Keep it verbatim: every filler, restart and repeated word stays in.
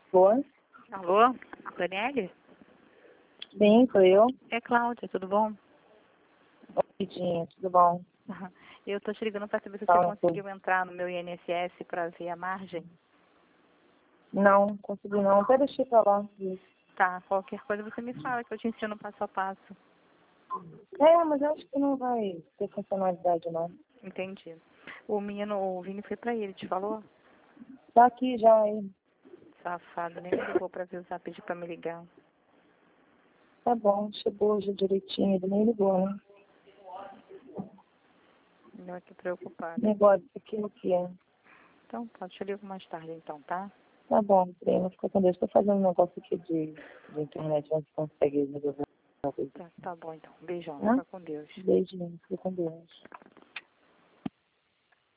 Boa? Alô, Daniele? Sim, sou eu. É Cláudia, tudo bom? Oi, Dinha, tudo bom? Eu tô te ligando para saber se você Fala, conseguiu entrar no meu I N S S para ver a margem. Não, consegui não. Até deixei pra lá. Tá, qualquer coisa você me fala que eu te ensino passo a passo. É, mas eu acho que não vai ter funcionalidade, não. Entendi. O menino, o Vini foi para ele, te falou? Tá aqui já, aí. Safado, nem me ligou para avisar, pediu para me ligar. Tá bom, chegou já direitinho, ele nem ligou, né? Eu aqui preocupada. Negócio, aquilo que é. Então, tá, te ligo mais tarde então, tá? Tá bom, prima, fica com Deus. Tô fazendo um negócio aqui de, de internet, onde consegue resolver alguma coisa. Tá, tá bom então. Beijão, Tá? fica com Deus. Beijinho, fica com Deus.